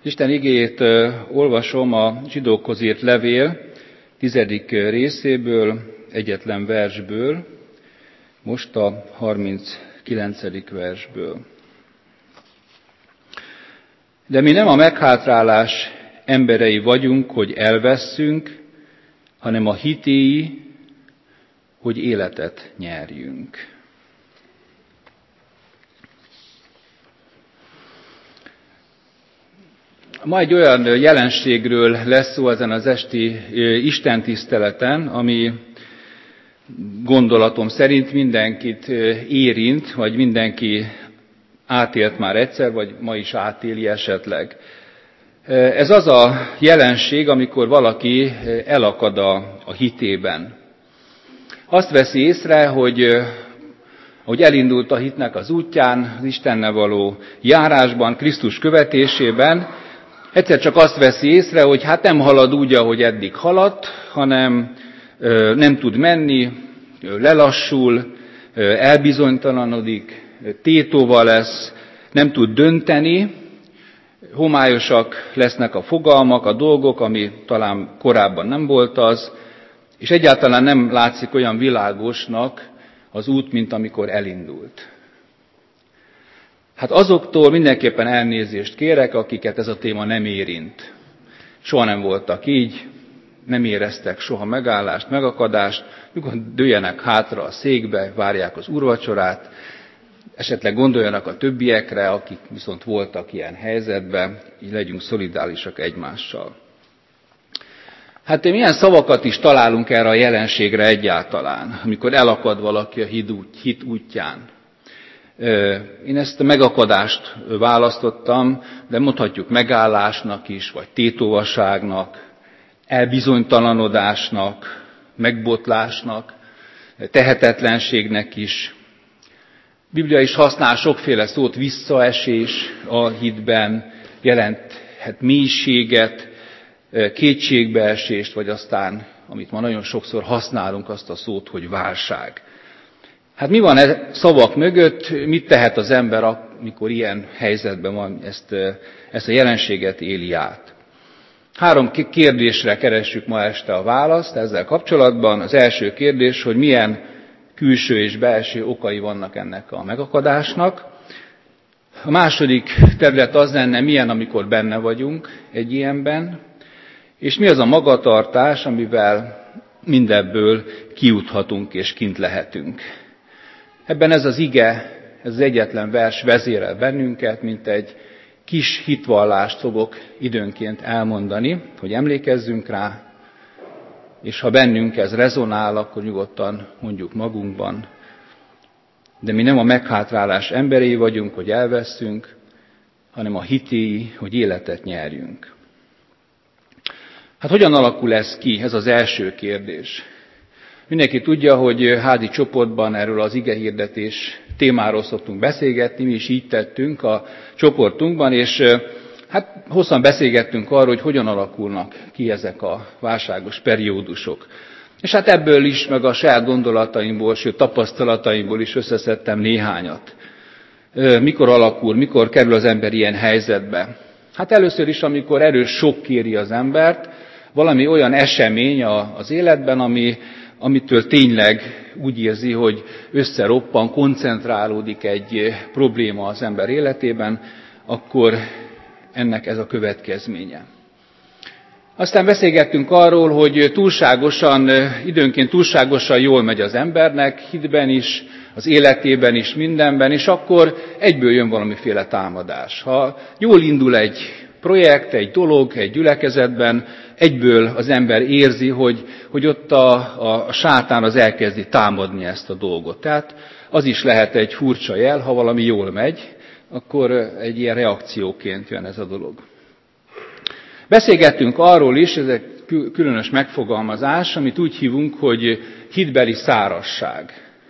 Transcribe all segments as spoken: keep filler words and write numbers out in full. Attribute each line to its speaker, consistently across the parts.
Speaker 1: Isten igéjét olvasom a zsidókhoz írt levél tizedik részéből, egyetlen versből, most a harminckilencedik versből. De mi nem a meghátrálás emberei vagyunk, hogy elvesszünk, hanem a hitéi, hogy életet nyerjünk. Ma egy olyan jelenségről lesz szó ezen az esti istentiszteleten, ami gondolatom szerint mindenkit érint, vagy mindenki átélt már egyszer, vagy ma is átéli esetleg. Ez az a jelenség, amikor valaki elakad a, a hitében. Azt veszi észre, hogy ahogy elindult a hitnek az útján, az Istennel való járásban, Krisztus követésében, egyszer csak azt veszi észre, hogy hát nem halad úgy, ahogy eddig haladt, hanem nem tud menni, lelassul, elbizonytalanodik, tétóva lesz, nem tud dönteni, homályosak lesznek a fogalmak, a dolgok, ami talán korábban nem volt az, és egyáltalán nem látszik olyan világosnak az út, mint amikor elindult. Hát azoktól mindenképpen elnézést kérek, akiket ez a téma nem érint. Soha nem voltak így, nem éreztek soha megállást, megakadást, nyugodtan dőljenek hátra a székbe, várják az úrvacsorát, esetleg gondoljanak a többiekre, akik viszont voltak ilyen helyzetben, így legyünk szolidárisak egymással. Hát milyen szavakat is találunk erre a jelenségre egyáltalán, amikor elakad valaki a hit útján. Én ezt a megakadást választottam, de mondhatjuk megállásnak is, vagy tétovaságnak, elbizonytalanodásnak, megbotlásnak, tehetetlenségnek is. A Biblia is használ sokféle szót, visszaesés a hitben, jelenthet mélységet, kétségbeesést, vagy aztán, amit ma nagyon sokszor használunk, azt a szót, hogy válság. Hát mi van e szavak mögött, mit tehet az ember, amikor ilyen helyzetben van, ezt, ezt a jelenséget éli át? Három kérdésre keressük ma este a választ ezzel kapcsolatban. Az első kérdés, hogy milyen külső és belső okai vannak ennek a megakadásnak. A második terület az lenne, milyen, amikor benne vagyunk egy ilyenben, és mi az a magatartás, amivel mindebből kijuthatunk és kint lehetünk. Ebben ez az ige, ez az egyetlen vers vezérel bennünket, mint egy kis hitvallást fogok időnként elmondani, hogy emlékezzünk rá, és ha bennünk ez rezonál, akkor nyugodtan mondjuk magunkban. De mi nem a meghátrálás emberei vagyunk, hogy elveszünk, hanem a hitéi, hogy életet nyerjünk. Hát hogyan alakul ez ki? Ez az első kérdés. Mindenki tudja, hogy házi csoportban erről az igehirdetés témáról szoktunk beszélgetni, mi is így tettünk a csoportunkban, és hát hosszan beszélgettünk arról, hogy hogyan alakulnak ki ezek a válságos periódusok. És hát ebből is, meg a saját gondolataimból, sőt tapasztalataimból is összeszedtem néhányat. Mikor alakul, mikor kerül az ember ilyen helyzetbe? Hát először is, amikor erős sok kéri az embert, valami olyan esemény az életben, ami, amitől tényleg úgy érzi, hogy összeroppan, koncentrálódik egy probléma az ember életében, akkor ennek ez a következménye. Aztán beszélgettünk arról, hogy túlságosan, időnként túlságosan jól megy az embernek, hitben is, az életében is, mindenben, és akkor egyből jön valamiféle támadás. Ha jól indul egy projekt, egy dolog, egy gyülekezetben, egyből az ember érzi, hogy, hogy ott a, a sátán az elkezdi támadni ezt a dolgot. Tehát az is lehet egy furcsa jel, ha valami jól megy, akkor egy ilyen reakcióként jön ez a dolog. Beszélgettünk arról is, ez egy különös megfogalmazás, amit úgy hívunk, hogy hitbeli szárazság.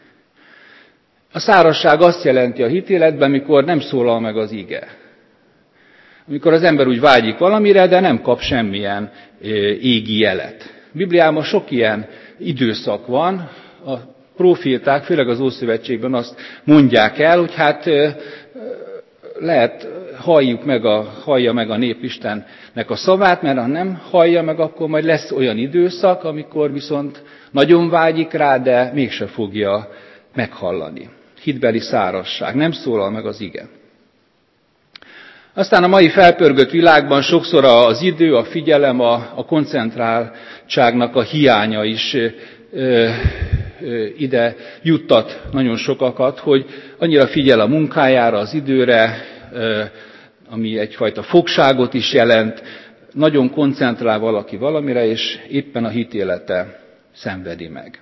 Speaker 1: A szárazság azt jelenti a hitéletben, amikor nem szólal meg az ige. Amikor az ember úgy vágyik valamire, de nem kap semmilyen égi jelet. A Bibliában sok ilyen időszak van, a próféták, főleg az Ószövetségben azt mondják el, hogy hát lehet halljuk meg a, hallja meg a nép Istennek a szavát, mert ha nem hallja meg, akkor majd lesz olyan időszak, amikor viszont nagyon vágyik rá, de mégse fogja meghallani. Hitbeli szárazság, nem szólal meg az ige. Aztán a mai felpörgött világban sokszor az idő, a figyelem, a, a koncentráltságnak a hiánya is ö, ö, ide juttat nagyon sokakat, hogy annyira figyel a munkájára, az időre, ö, ami egyfajta fogságot is jelent, nagyon koncentrál valaki valamire, és éppen a hitélete szenvedi meg.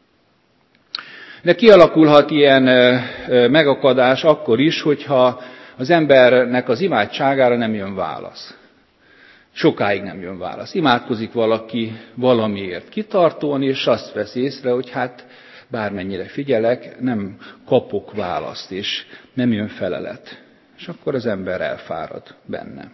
Speaker 1: De kialakulhat ilyen megakadás akkor is, hogyha az embernek az imádságára nem jön válasz. Sokáig nem jön válasz. Imádkozik valaki valamiért kitartóan, és azt vesz észre, hogy hát bármennyire figyelek, nem kapok választ, és nem jön felelet. És akkor az ember elfárad benne.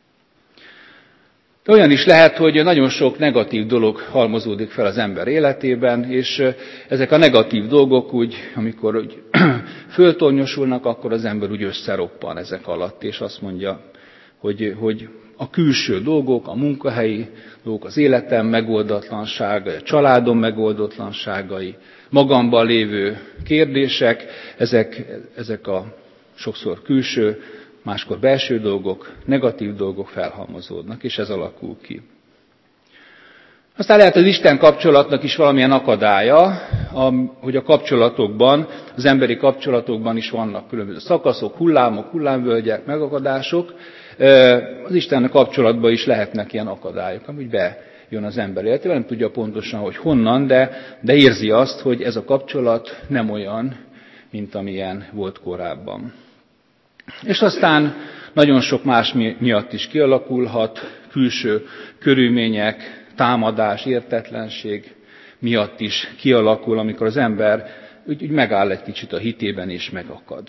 Speaker 1: De olyan is lehet, hogy nagyon sok negatív dolog halmozódik fel az ember életében, és ezek a negatív dolgok úgy, amikor úgy föltornyosulnak, akkor az ember úgy összeroppan ezek alatt, és azt mondja, hogy, hogy a külső dolgok, a munkahelyi dolgok, az életem megoldatlansága, a családom megoldatlanságai, magamban lévő kérdések, ezek, ezek a sokszor külső, máskor belső dolgok, negatív dolgok felhalmozódnak, és ez alakul ki. Aztán lehet az Isten kapcsolatnak is valamilyen akadálya, hogy a kapcsolatokban, az emberi kapcsolatokban is vannak különböző szakaszok, hullámok, hullámvölgyek, megakadások. Az Isten kapcsolatban is lehetnek ilyen akadályok, amúgy bejön az ember életébe, nem tudja pontosan, hogy honnan, de, de érzi azt, hogy ez a kapcsolat nem olyan, mint amilyen volt korábban. És aztán nagyon sok más miatt is kialakulhat, külső körülmények, támadás, értetlenség miatt is kialakul, amikor az ember úgy, úgy megáll egy kicsit a hitében és megakad.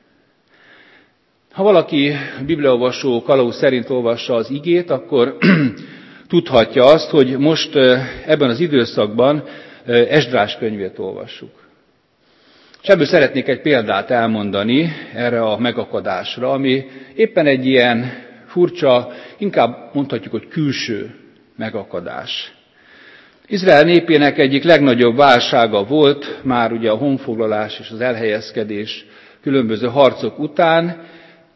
Speaker 1: Ha valaki bibliaolvasó kalauz szerint olvassa az igét, akkor tudhatja azt, hogy most ebben az időszakban Esdrás könyvét olvassuk. És ebből szeretnék egy példát elmondani erre a megakadásra, ami éppen egy ilyen furcsa, inkább mondhatjuk, hogy külső megakadás. Izrael népének egyik legnagyobb válsága volt már ugye a honfoglalás és az elhelyezkedés különböző harcok után.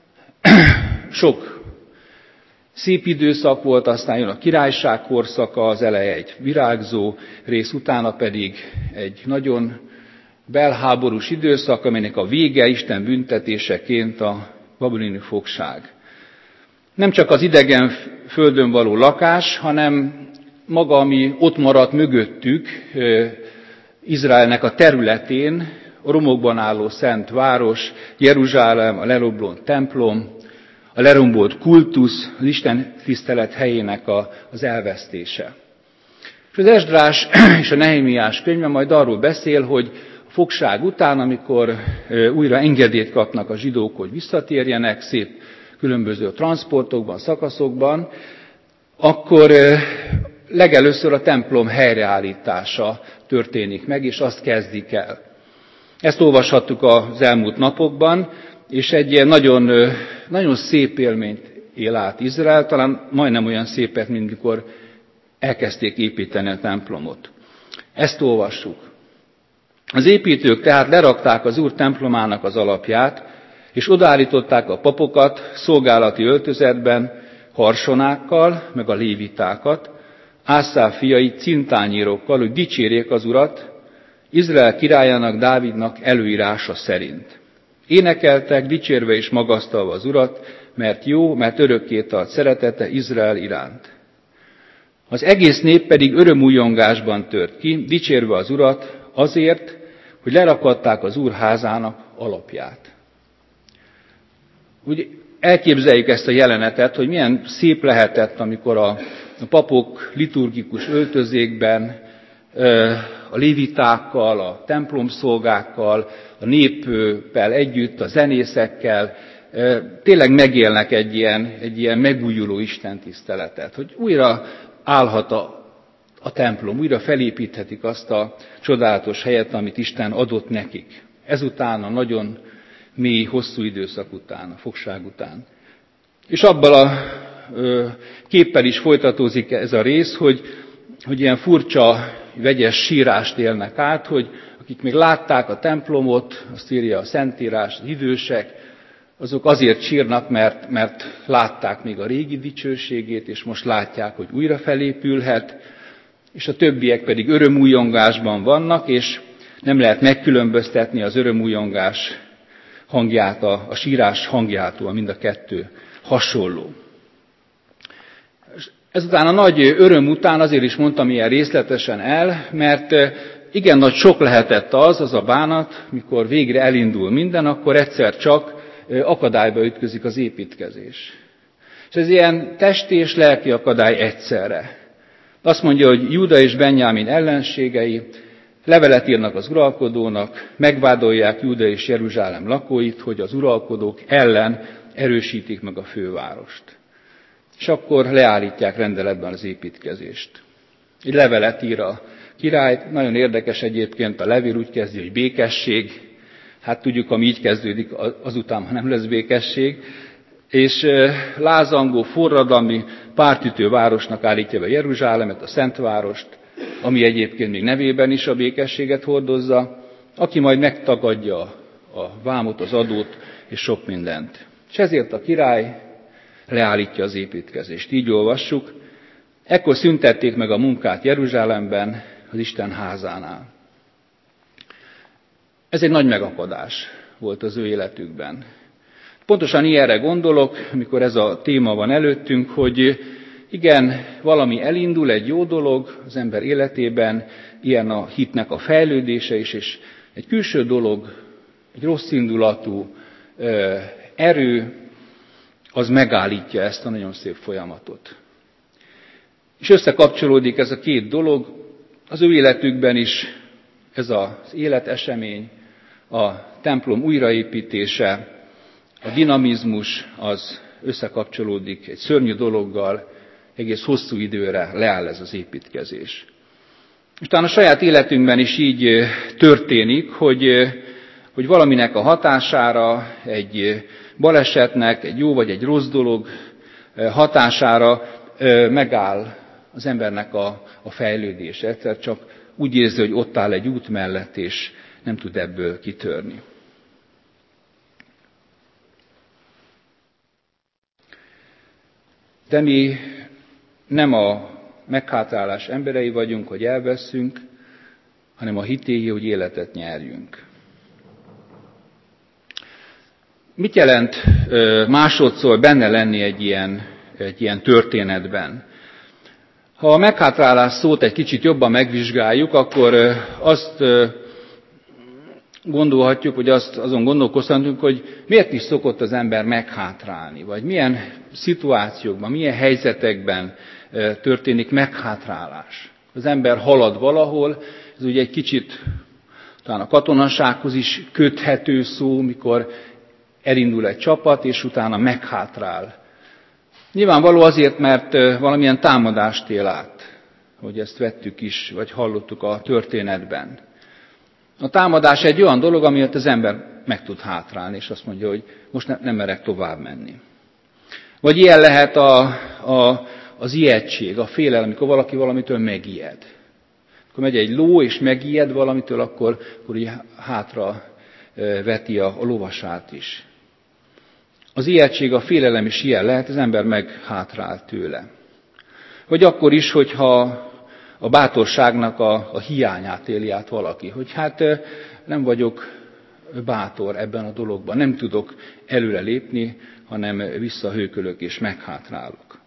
Speaker 1: Sok szép időszak volt, aztán jön a királyság korszaka, az eleje egy virágzó rész, utána pedig egy nagyon belháborús időszak, aminek a vége Isten büntetéseként a babiloni fogság. Nem csak az idegen földön való lakás, hanem maga, ami ott maradt mögöttük, Izraelnek a területén, a romokban álló szent város, Jeruzsálem, a lerombolt templom, a lerombolt kultusz, az Isten tisztelet helyének a, az elvesztése. És az Esdrás és a Nehemiás könyve majd arról beszél, hogy a fogság után, amikor újra engedélyt kapnak a zsidók, hogy visszatérjenek szép különböző transportokban, szakaszokban, akkor legelőször a templom helyreállítása történik meg, és azt kezdik el. Ezt olvashattuk az elmúlt napokban, és egy ilyen nagyon, nagyon szép élményt él át Izrael, talán majdnem olyan szépet, mint mikor elkezdték építeni a templomot. Ezt olvassuk. Az építők tehát lerakták az Úr templomának az alapját, és odaállították a papokat szolgálati öltözetben, harsonákkal, meg a lévitákat, Ászáf fiai cintányírokkal, hogy dicsérjék az Urat, Izrael királyának, Dávidnak előírása szerint. Énekeltek, dicsérve és magasztalva az Urat, mert jó, mert örökké tart szeretete Izrael iránt. Az egész nép pedig örömújongásban tört ki, dicsérve az Urat azért, hogy lerakadták az Úr házának alapját. Úgy elképzeljük ezt a jelenetet, hogy milyen szép lehetett, amikor a papok liturgikus öltözékben, a lévitákkal, a templomszolgákkal, a néppel együtt, a zenészekkel tényleg megélnek egy ilyen, egy ilyen megújuló istentiszteletet, hogy újra állhat a, a templom, újra felépíthetik azt a csodálatos helyet, amit Isten adott nekik. Ezután a nagyon mély, hosszú időszak után, a fogság után. És abban a képpel is folytatózik ez a rész, hogy, hogy ilyen furcsa, vegyes sírást élnek át, hogy akik még látták a templomot, azt írja a Szentírás, az idősek, azok azért sírnak, mert, mert látták még a régi dicsőségét, és most látják, hogy újra felépülhet, és a többiek pedig örömújongásban vannak, és nem lehet megkülönböztetni az örömújongás hangját, a, a sírás hangjától, mind a kettő hasonló. Ezután a nagy öröm után azért is mondtam ilyen részletesen el, mert igen nagy sok lehetett az, az a bánat, mikor végre elindul minden, akkor egyszer csak akadályba ütközik az építkezés. És ez ilyen testi és lelki akadály egyszerre. Azt mondja, hogy Júda és Benjámin ellenségei levelet írnak az uralkodónak, megvádolják Júda és Jeruzsálem lakóit, hogy az uralkodók ellen erősítik meg a fővárost. És akkor leállítják rendeletben az építkezést. Egy levelet ír a király, nagyon érdekes egyébként, a levél úgy kezdi, hogy békesség. Hát tudjuk, ami így kezdődik, azután, ha nem lesz békesség. És lázangó, forradalmi, pártütő városnak állítja be Jeruzsálemet, a Szentvárost, ami egyébként még nevében is a békességet hordozza, aki majd megtagadja a vámot, az adót és sok mindent. És ezért a király leállítja az építkezést. Így olvassuk, ekkor szüntették meg a munkát Jeruzsálemben, az Isten házánál. Ez egy nagy megakadás volt az ő életükben. Pontosan ilyenre gondolok, amikor ez a téma van előttünk, hogy igen, valami elindul, egy jó dolog az ember életében, ilyen a hitnek a fejlődése is, és egy külső dolog, egy rossz indulatú erő, az megállítja ezt a nagyon szép folyamatot. És összekapcsolódik ez a két dolog, az ő életükben is ez az életesemény, a templom újraépítése, a dinamizmus az összekapcsolódik egy szörnyű dologgal, egész hosszú időre leáll ez az építkezés. És talán a saját életünkben is így történik, hogy, hogy valaminek a hatására, egy balesetnek, egy jó vagy egy rossz dolog hatására megáll az embernek a, a fejlődése. Egyszer csak úgy érzi, hogy ott áll egy út mellett, és nem tud ebből kitörni. De mi nem a meghátrálás emberei vagyunk, hogy elveszünk, hanem a hitéhi, hogy életet nyerjünk. Mit jelent másodszor benne lenni egy ilyen, egy ilyen történetben? Ha a meghátrálás szót egy kicsit jobban megvizsgáljuk, akkor azt gondolhatjuk, hogy azt, azon gondolkozhatunk, hogy miért is szokott az ember meghátrálni, vagy milyen szituációkban, milyen helyzetekben történik meghátrálás. Az ember halad valahol, ez ugye egy kicsit talán a katonasághoz is köthető szó, mikor elindul egy csapat, és utána meghátrál. Nyilvánvaló azért, mert valamilyen támadást él át, hogy ezt vettük is, vagy hallottuk a történetben. A támadás egy olyan dolog, amiatt az ember meg tud hátrálni, és azt mondja, hogy most ne, nem merek tovább menni. Vagy ilyen lehet a, a, az ijegység, a félelem, amikor valaki valamitől megijed. Akkor megy egy ló, és megijed valamitől, akkor, akkor így hátra veti a, a lovasát is. Az ijegység, a félelem is ilyen lehet, az ember meghátrál tőle. Vagy akkor is, hogyha a bátorságnak a, a hiányát éli át valaki, hogy hát nem vagyok bátor ebben a dologban, nem tudok előre lépni, hanem visszahőkölök és meghátrálok.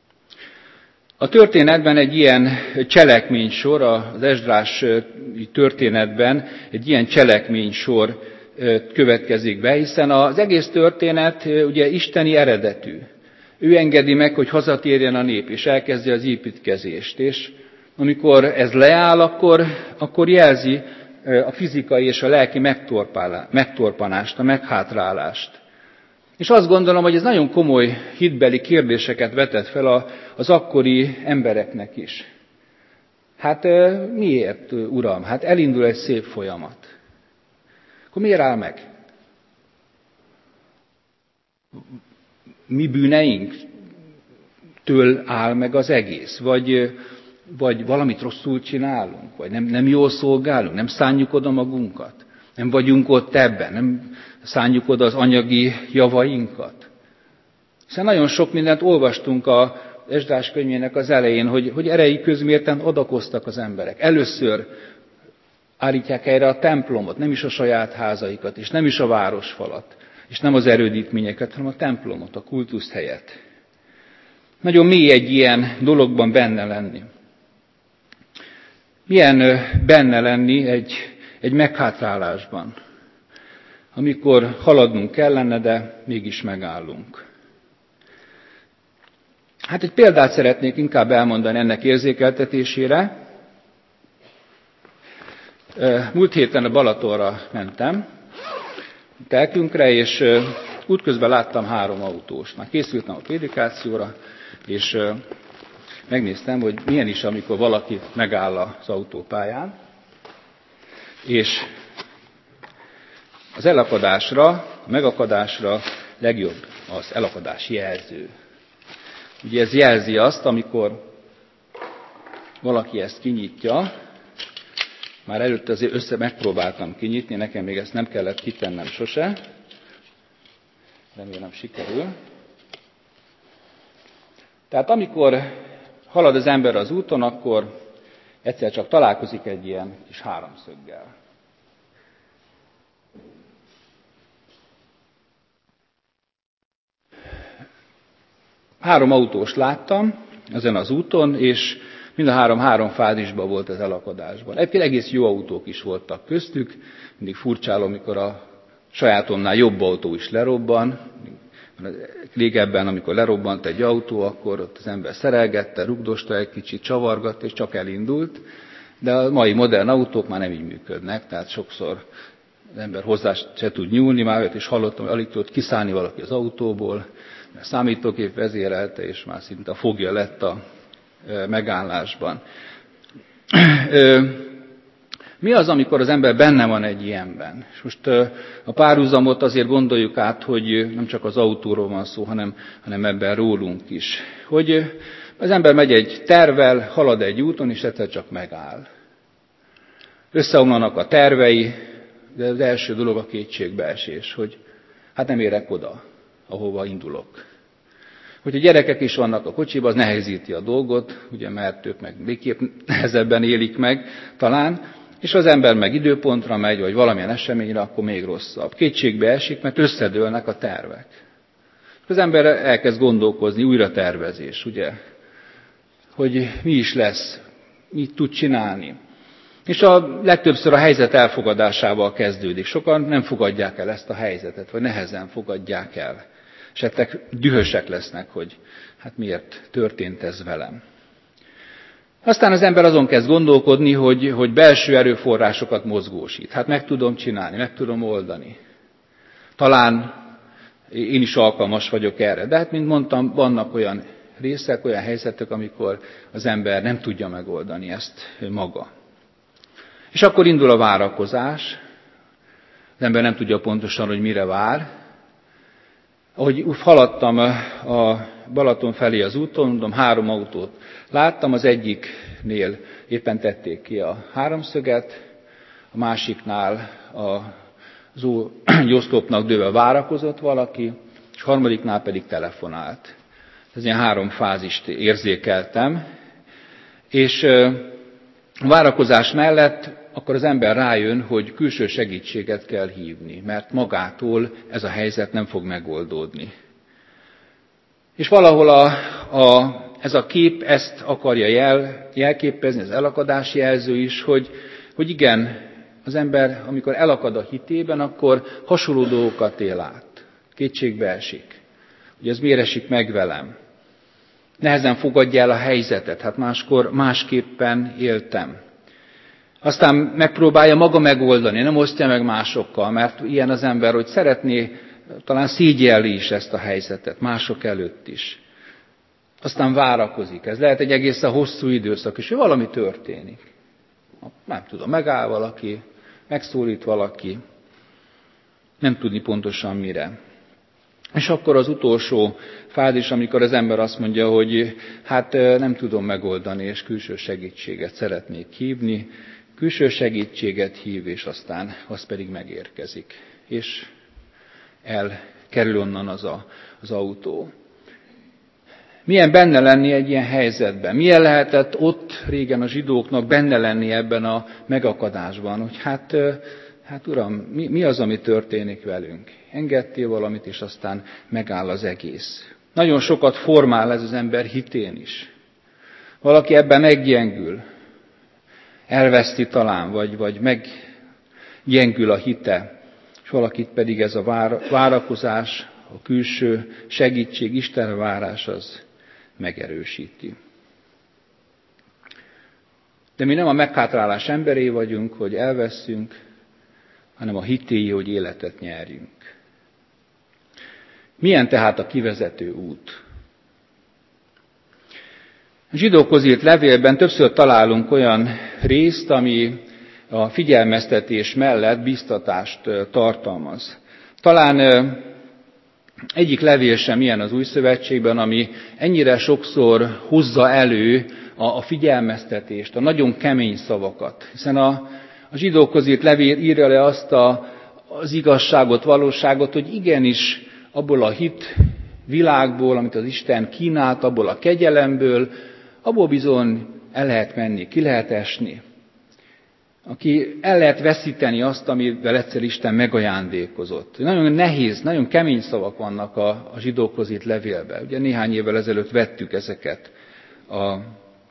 Speaker 1: A történetben egy ilyen cselekménysor, az Esdrás történetben egy ilyen cselekménysor következik be, hiszen az egész történet ugye isteni eredetű. Ő engedi meg, hogy hazatérjen a nép, és elkezdi az építkezést, és amikor ez leáll, akkor, akkor jelzi a fizikai és a lelki megtorpanást, a meghátrálást. És azt gondolom, hogy ez nagyon komoly hitbeli kérdéseket vetett fel az akkori embereknek is. Hát miért, Uram? Hát elindul egy szép folyamat. Akkor miért áll meg? mi bűneinktől áll meg az egész, vagy, vagy valamit rosszul csinálunk, vagy nem, nem jól szolgálunk, nem szánjuk oda magunkat, nem vagyunk ott ebben, nem szánjuk oda az anyagi javainkat. Hiszen nagyon sok mindent olvastunk a Esdrás könyvének az elején, hogy, hogy erei közmérten adakoztak az emberek. Először állítják helyre a templomot, nem is a saját házaikat, és nem is a városfalat, és nem az erődítményeket, hanem a templomot, a kultuszhelyet. Nagyon mély egy ilyen dologban benne lenni. Milyen benne lenni egy, egy meghátrálásban, amikor haladnunk kellene, de mégis megállunk. Hát egy példát szeretnék inkább elmondani ennek érzékeltetésére. Múlt héten a Balatonra mentem, telkünkre, és útközben láttam három autóst. Már készültem a prédikációra, és megnéztem, hogy milyen is, amikor valaki megáll az autópályán, és az elakadásra, a megakadásra legjobb az elakadás jelző. Ugye ez jelzi azt, amikor valaki ezt kinyitja, már előtte azért össze megpróbáltam kinyitni, nekem még ezt nem kellett kitennem sose, remélem sikerül. Tehát amikor halad az ember az úton, akkor egyszer csak találkozik egy ilyen kis háromszöggel. Három autóst láttam ezen az úton, és mind a három három fázisban volt az elakadásban. Egyébként egész jó autók is voltak köztük, mindig furcsálom, mikor a sajátomnál jobb autó is lerobban. Régebben, amikor lerobbant egy autó, akkor ott az ember szerelgette, rugdosta egy kicsit, csavargatta, és csak elindult. De a mai modern autók már nem így működnek, tehát sokszor az ember hozzá se tud nyúlni, már olyat is hallottam, hogy alig tudott kiszállni valaki az autóból, mert számítógép vezérelte, és már szinte a fogja lett a megállásban. Mi az, amikor az ember benne van egy ilyenben? És most a párhuzamot azért gondoljuk át, hogy nem csak az autóról van szó, hanem, hanem ebben rólunk is. Hogy az ember megy egy tervvel, halad egy úton, és egyszer csak megáll. Összeomlanak a tervei, de az első dolog a kétségbeesés, hogy hát nem érek oda, ahova indulok. Hogyha gyerekek is vannak a kocsiban, az nehezíti a dolgot, ugye, mert ők meg végképp nehezebben élik meg talán, és az ember meg időpontra megy, vagy valamilyen eseményre, akkor még rosszabb. Kétségbe esik, mert összedőlnek a tervek. Az ember elkezd gondolkozni, újra tervezés, ugye, hogy mi is lesz, mit tud csinálni. És a legtöbbször a helyzet elfogadásával kezdődik. Sokan nem fogadják el ezt a helyzetet, vagy nehezen fogadják el. És ettek dühösek lesznek, hogy hát miért történt ez velem. Aztán az ember azon kezd gondolkodni, hogy, hogy belső erőforrásokat mozgósít. Hát meg tudom csinálni, meg tudom oldani. Talán én is alkalmas vagyok erre. De hát, mint mondtam, vannak olyan részek, olyan helyzetek, amikor az ember nem tudja megoldani ezt maga. És akkor indul a várakozás. Az ember nem tudja pontosan, hogy mire vár. Ahogy haladtam a Balaton felé az úton, mondom, három autót láttam, az egyiknél éppen tették ki a háromszöget, a másiknál az oszlopnak dőlve várakozott valaki, és a harmadiknál pedig telefonált. Ez ilyen három fázist érzékeltem, és a várakozás mellett akkor az ember rájön, hogy külső segítséget kell hívni, mert magától ez a helyzet nem fog megoldódni. És valahol a, a, ez a kép ezt akarja jel, jelképezni, az elakadás jelző is, hogy, hogy igen, az ember, amikor elakad a hitében, akkor hasonló dolgokat él át. Kétségbe esik. Hogy ez miért esik meg velem? Nehezen fogadja el a helyzetet, hát máskor másképpen éltem. Aztán megpróbálja maga megoldani, nem osztja meg másokkal, mert ilyen az ember, hogy szeretné, talán szégyelli is ezt a helyzetet, mások előtt is. Aztán várakozik. Ez lehet egy egészen hosszú időszak, és valami történik. Nem tudom, megáll valaki, megszólít valaki, nem tudni pontosan mire. És akkor az utolsó fázis, amikor az ember azt mondja, hogy hát nem tudom megoldani, és külső segítséget szeretnék hívni, külső segítséget hív, és aztán az pedig megérkezik. És elkerül onnan az, a, az autó. Milyen benne lenni egy ilyen helyzetben? Milyen lehetett ott régen a zsidóknak benne lenni ebben a megakadásban, hogy hát, hát uram, mi, mi az, ami történik velünk? Engedtél valamit, és aztán megáll az egész. Nagyon sokat formál ez az ember hitén is. Valaki ebben meggyengül, elveszti talán, vagy, vagy meggyengül a hite, és valakit pedig ez a vár, várakozás, a külső segítség, Istenre várás az megerősíti. De mi nem a meghátrálás emberé vagyunk, hogy elveszünk, hanem a hitéi, hogy életet nyerjünk. Milyen tehát a kivezető út? A zsidókhoz írt levélben többször találunk olyan részt, ami a figyelmeztetés mellett biztatást tartalmaz. Talán egyik levél sem ilyen az Új Szövetségben, ami ennyire sokszor hozza elő a figyelmeztetést, a nagyon kemény szavakat. Hiszen a, a zsidókhoz írt levél írja le azt a, az igazságot, valóságot, hogy igenis abból a hit világból, amit az Isten kínált, abból a kegyelemből, abból bizony el lehet menni, ki lehet esni. Aki el lehet veszíteni azt, amivel egyszer Isten megajándékozott. Nagyon nehéz, nagyon kemény szavak vannak a, a zsidókhoz írt levélben. Ugye néhány évvel ezelőtt vettük ezeket a, a,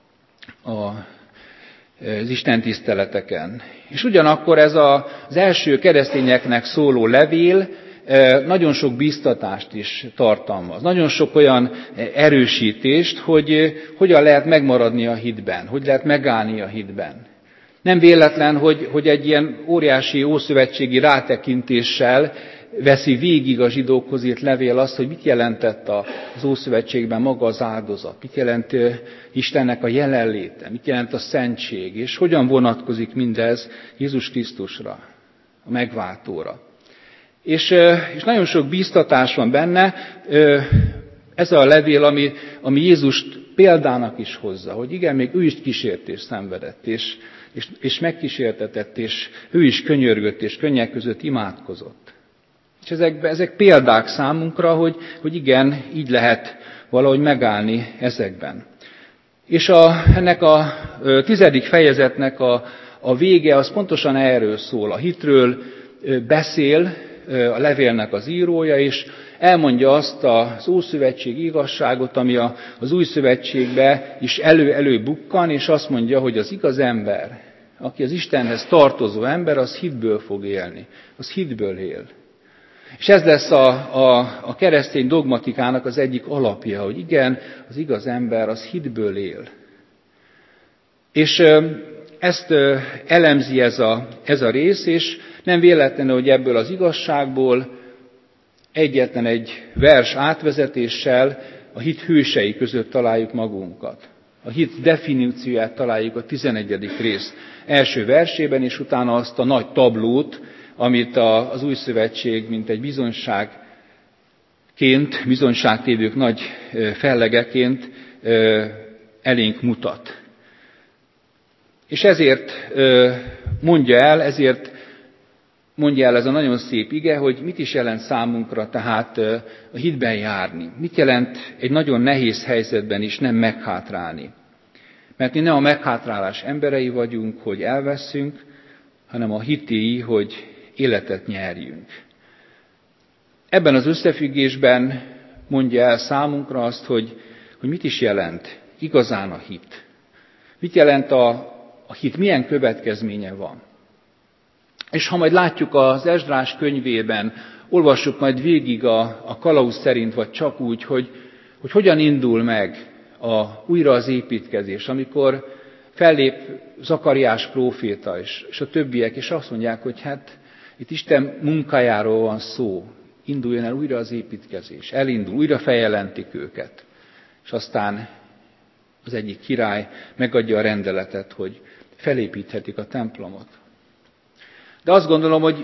Speaker 1: az Isten tiszteleteken. És ugyanakkor ez a, az első keresztényeknek szóló levél nagyon sok biztatást is tartalmaz. Nagyon sok olyan erősítést, hogy hogyan lehet megmaradni a hitben, hogy lehet megállni a hitben. Nem véletlen, hogy, hogy egy ilyen óriási ószövetségi rátekintéssel veszi végig a zsidókhoz írt levél azt, hogy mit jelentett az Ószövetségben maga az áldozat, mit jelent Istennek a jelenléte, mit jelent a szentség, és hogyan vonatkozik mindez Jézus Krisztusra, a megváltóra. És, és nagyon sok bíztatás van benne, ez a levél, ami, ami Jézust példának is hozza, hogy igen, még ő is kísértést szenvedett, és, és, és megkísértetett, és ő is könyörgött, és könnyek között imádkozott. És ezek, ezek példák számunkra, hogy, hogy igen, így lehet valahogy megállni ezekben. És a, ennek a tizedik fejezetnek a, a vége az pontosan erről szól. A hitről beszél a levélnek az írója, és elmondja azt az Ószövetségi igazságot, ami az Új Szövetségben is elő-elő bukkan, és azt mondja, hogy az igaz ember, aki az Istenhez tartozó ember, az hitből fog élni. Az hitből él. És ez lesz a, a, a keresztény dogmatikának az egyik alapja, hogy igen, az igaz ember az hitből él. És ezt elemzi ez a, ez a rész, és nem véletlenül, hogy ebből az igazságból egyetlen egy vers átvezetéssel a hit hősei között találjuk magunkat. A hit definícióját találjuk a tizenegyedik rész első versében, és utána azt a nagy tablót, amit az Új Szövetség, mint egy bizonyságként, bizonyságtévők nagy fellegeként elénk mutat. És ezért mondja el, ezért mondja el ez a nagyon szép ige, hogy mit is jelent számunkra tehát a hitben járni. Mit jelent egy nagyon nehéz helyzetben is nem meghátrálni. Mert mi nem a meghátrálás emberei vagyunk, hogy elveszünk, hanem a hitéi, hogy életet nyerjünk. Ebben az összefüggésben mondja el számunkra azt, hogy, hogy mit is jelent igazán a hit. Mit jelent a, a hit, milyen következménye van. És ha majd látjuk az Esdrás könyvében, olvassuk majd végig a, a kalauz szerint, vagy csak úgy, hogy, hogy hogyan indul meg a, újra az építkezés, amikor fellép Zakariás próféta és, és a többiek, és azt mondják, hogy hát itt Isten munkájáról van szó, induljon el újra az építkezés, elindul, újra feljelentik őket. És aztán az egyik király megadja a rendeletet, hogy felépíthetik a templomot. De azt gondolom, hogy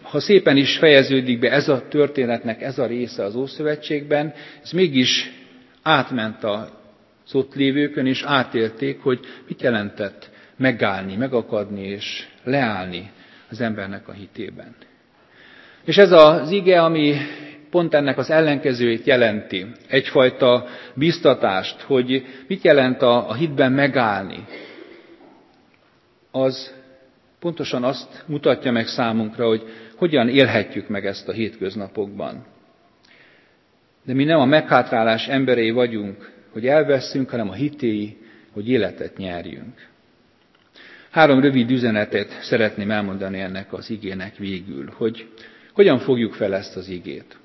Speaker 1: ha szépen is fejeződik be ez a történetnek ez a része az Ószövetségben, ez mégis átment az ott lévőkön, és átélték, hogy mit jelentett megállni, megakadni és leállni az embernek a hitében. És ez az ige, ami pont ennek az ellenkezőjét jelenti, egyfajta biztatást, hogy mit jelent a, a hitben megállni, az pontosan azt mutatja meg számunkra, hogy hogyan élhetjük meg ezt a hétköznapokban. De mi nem a meghátrálás emberei vagyunk, hogy elveszünk, hanem a hitéi, hogy életet nyerjünk. Három rövid üzenetet szeretném elmondani ennek az igének végül, hogy hogyan fogjuk fel ezt az igét.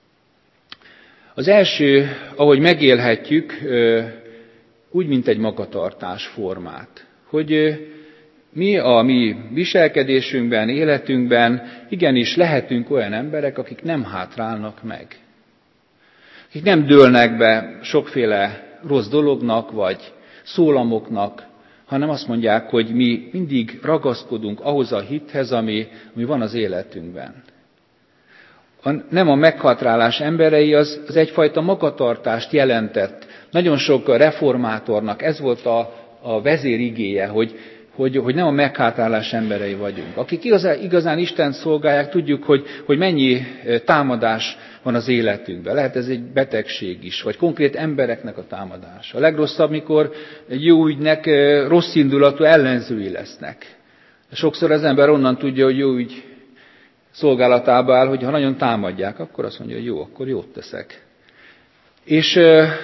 Speaker 1: Az első, ahogy megélhetjük, úgy, mint egy magatartás formát, hogy mi a mi viselkedésünkben, életünkben igenis lehetünk olyan emberek, akik nem hátrálnak meg. Akik nem dőlnek be sokféle rossz dolognak, vagy szólamoknak, hanem azt mondják, hogy mi mindig ragaszkodunk ahhoz a hithez, ami, ami van az életünkben. A, nem a meghátrálás emberei, az, az egyfajta magatartást jelentett. Nagyon sok reformátornak ez volt a, a vezérigéje, hogy, hogy, hogy nem a meghátrálás emberei vagyunk. Akik igazán, igazán Istent szolgálják, tudjuk, hogy, hogy mennyi támadás van az életünkben. Lehet ez egy betegség is, vagy konkrét embereknek a támadása. A legrosszabb, mikor egy jó ügynek rossz indulatú ellenzői lesznek. Sokszor az ember onnan tudja, hogy jó ügy szolgálatába áll, hogy ha nagyon támadják, akkor azt mondja, hogy jó, akkor jót teszek. És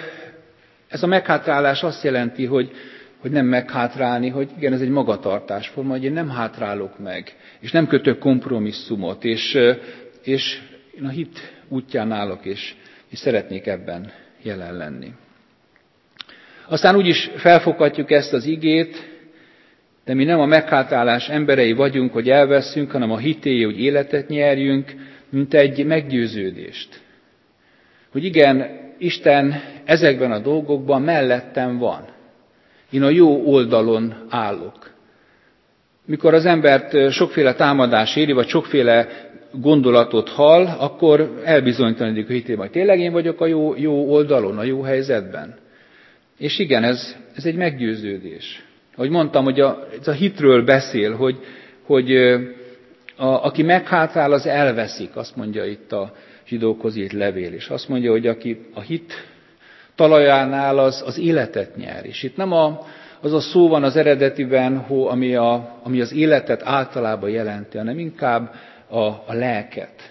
Speaker 1: ez a meghátrálás azt jelenti, hogy, hogy nem meghátrálni, hogy igen, ez egy magatartásforma, hogy én nem hátrálok meg, és nem kötök kompromisszumot, és, és én a hit útján állok, és, és szeretnék ebben jelen lenni. Aztán úgy is felfoghatjuk ezt az igét, de mi nem a meghátrálás emberei vagyunk, hogy elveszünk, hanem a hitéi, hogy életet nyerjünk, mint egy meggyőződést. Hogy igen, Isten ezekben a dolgokban mellettem van. Én a jó oldalon állok. Mikor az embert sokféle támadás éri, vagy sokféle gondolatot hall, akkor elbizonytalanodik a hitében, hogy tényleg én vagyok a jó, jó oldalon, a jó helyzetben. És igen, ez, ez egy meggyőződés. Ahogy mondtam, hogy a, ez a hitről beszél, hogy, hogy a, aki meghátrál, az elveszik, azt mondja itt a zsidókhoz írt levél, és azt mondja, hogy aki a hit talajánál, az, az életet nyer. És itt nem a, az a szó van az eredetiben, ami, a, ami az életet általában jelenti, hanem inkább a, a lelket.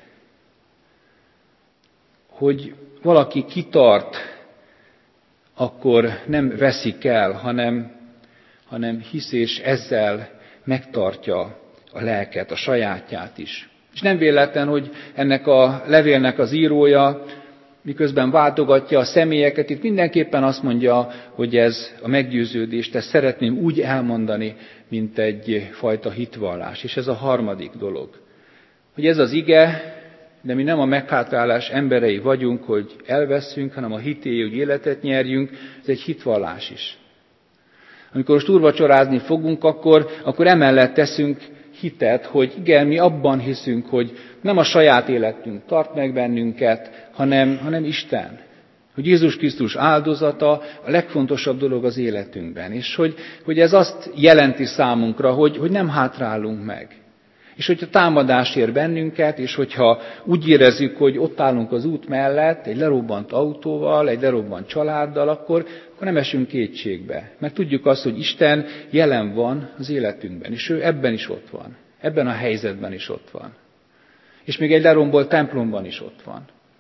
Speaker 1: Hogy valaki kitart, akkor nem veszik el, hanem, hanem hisz, és ezzel megtartja a lelket, a sajátját is. És nem véletlen, hogy ennek a levélnek az írója, miközben váltogatja a személyeket, itt mindenképpen azt mondja, hogy ez a meggyőződést, ezt szeretném úgy elmondani, mint egy fajta hitvallás. És ez a harmadik dolog. Hogy ez az ige, de mi nem a meghátrálás emberei vagyunk, hogy elveszünk, hanem a hitéi, hogy életet nyerjünk, ez egy hitvallás is. Amikor most úrvacsorázni fogunk, akkor, akkor emellett teszünk hitet, hogy igen, mi abban hiszünk, hogy nem a saját életünk tart meg bennünket, hanem, hanem Isten. Hogy Jézus Krisztus áldozata a legfontosabb dolog az életünkben. És hogy, hogy ez azt jelenti számunkra, hogy, hogy nem hátrálunk meg. És hogyha támadás ér bennünket, és hogyha úgy érezzük, hogy ott állunk az út mellett, egy lerobbant autóval, egy lerobbant családdal, akkor, akkor nem esünk kétségbe. Mert tudjuk azt, hogy Isten jelen van az életünkben, és ő ebben is ott van. Ebben a helyzetben is ott van. És még egy lerombolt templomban is ott van.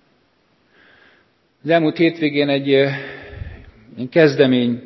Speaker 1: Az elmúlt hétvégén egy, egy kezdemény,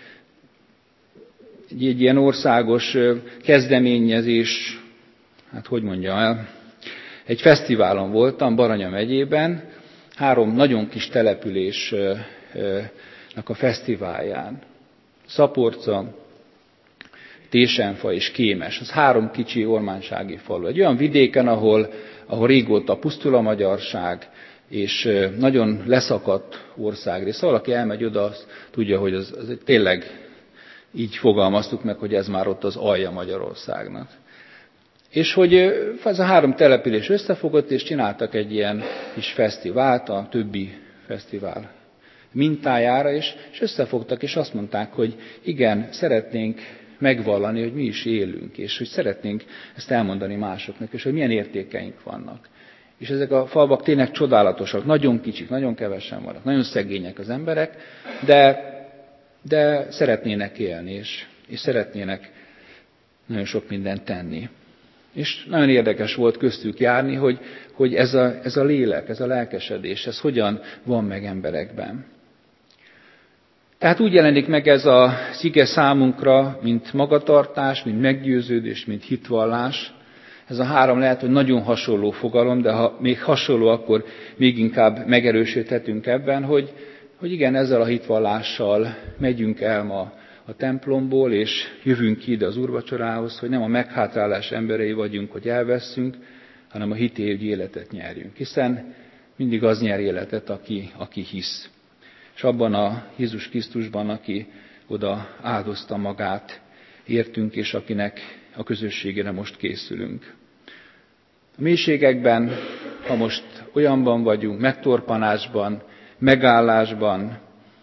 Speaker 1: egy, egy ilyen országos kezdeményezés, hát hogy mondjam el, egy fesztiválon voltam Baranya megyében, három nagyon kis településnek a fesztiválján. Szaporca, Tésenfa és Kémes. Az három kicsi ormánsági falu. Egy olyan vidéken, ahol, ahol régóta pusztul a magyarság, és nagyon leszakadt országrész. Szóval, aki elmegy oda, az tudja, hogy az, az tényleg így fogalmaztuk meg, hogy ez már ott az alja Magyarországnak. És hogy ez a három település összefogott, és csináltak egy ilyen kis fesztivált, a többi fesztivál mintájára, és, és összefogtak, és azt mondták, hogy igen, szeretnénk megvallani, hogy mi is élünk, és hogy szeretnénk ezt elmondani másoknak, és hogy milyen értékeink vannak. És ezek a falvak tényleg csodálatosak, nagyon kicsik, nagyon kevesen vannak, nagyon szegények az emberek, de, de szeretnének élni, és, és szeretnének nagyon sok mindent tenni. És nagyon érdekes volt köztük járni, hogy, hogy ez, a, ez a lélek, ez a lelkesedés, ez hogyan van meg emberekben. Tehát úgy jelenik meg ez a ige számunkra, mint magatartás, mint meggyőződés, mint hitvallás. Ez a három lehet, hogy nagyon hasonló fogalom, de ha még hasonló, akkor még inkább megerősíthetünk ebben, hogy, hogy igen, ezzel a hitvallással megyünk el ma a templomból, és jövünk ki ide az úrvacsorához, hogy nem a meghátrálás emberei vagyunk, hogy elveszünk, hanem a hitévi életet nyerjünk. Hiszen mindig az nyer életet, aki, aki hisz. És abban a Jézus Krisztusban, aki oda áldozta magát, értünk, és akinek a közösségére most készülünk. A mélységekben, ha most olyanban vagyunk, megtorpanásban, megállásban,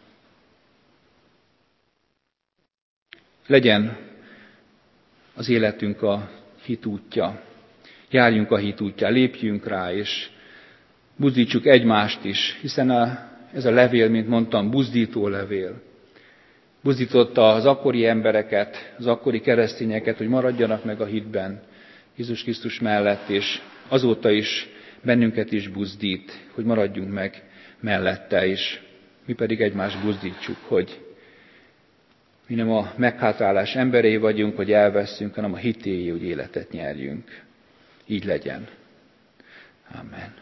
Speaker 1: legyen az életünk a hit útja. Járjunk a hit útján, lépjünk rá, és buzdítsuk egymást is, hiszen a, ez a levél, mint mondtam, buzdító levél. Buzdította az akkori embereket, az akkori keresztényeket, hogy maradjanak meg a hitben Jézus Krisztus mellett, és azóta is bennünket is buzdít, hogy maradjunk meg mellette, és mi pedig egymást buzdítsuk, hogy mi nem a meghátrálás emberei vagyunk, hogy elveszünk, hanem a hitéjé, hogy életet nyerjünk. Így legyen. Amen.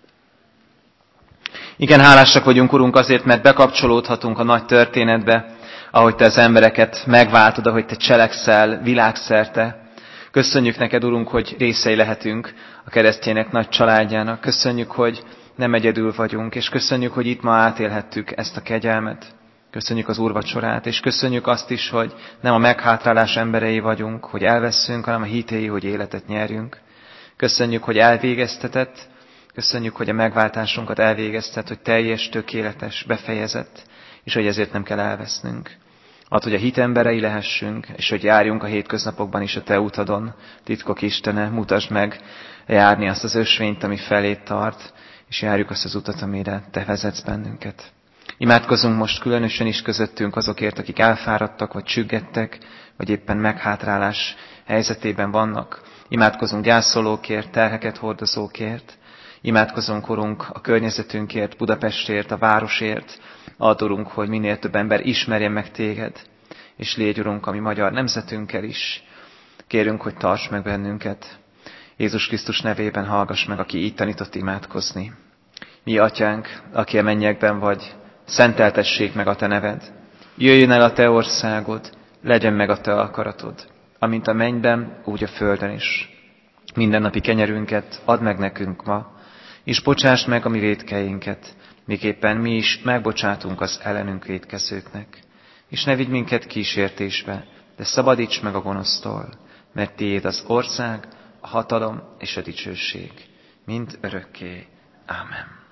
Speaker 2: Igen, hálásak vagyunk, Urunk, azért, mert bekapcsolódhatunk a nagy történetbe, ahogy Te az embereket megváltod, ahogy Te cselekszel világszerte. Köszönjük neked, Urunk, hogy részei lehetünk a keresztények nagy családjának. Köszönjük, hogy nem egyedül vagyunk, és köszönjük, hogy itt ma átélhettük ezt a kegyelmet. Köszönjük az úrvacsorát, és köszönjük azt is, hogy nem a meghátrálás emberei vagyunk, hogy elveszünk, hanem a hitéi, hogy életet nyerjünk. Köszönjük, hogy elvégeztetett, köszönjük, hogy a megváltásunkat elvégeztet, hogy teljes, tökéletes, befejezett, és hogy ezért nem kell elvesznünk. Add, hogy a hit emberei lehessünk, és hogy járjunk a hétköznapokban is a Te utadon. Titkok Istene, mutasd meg járni azt az ösvényt, ami felét tart, és járjuk azt az utat, amire Te vezetsz bennünket. Imádkozunk most különösen is közöttünk azokért, akik elfáradtak, vagy csüggettek, vagy éppen meghátrálás helyzetében vannak. Imádkozunk gyászolókért, terheket hordozókért. Imádkozunk, Urunk, a környezetünkért, Budapestért, a városért. Add, Urunk, hogy minél több ember ismerjen meg Téged, és légy, Urunk, a mi magyar nemzetünkkel is. Kérünk, hogy tarts meg bennünket. Jézus Krisztus nevében hallgass meg, aki így tanított imádkozni. Mi, Atyánk, aki a mennyekben vagy, szenteltessék meg a Te neved. Jöjjön el a Te országod, legyen meg a Te akaratod, amint a mennyben, úgy a földön is. Mindennapi kenyerünket add meg nekünk ma, és bocsáss meg a mi vétkeinket, miképpen mi is megbocsátunk az ellenünk vétkezőknek. És ne vigy minket kísértésbe, de szabadíts meg a gonosztól, mert Tiéd az ország, a hatalom és a dicsőség, mind örökké. Ámen.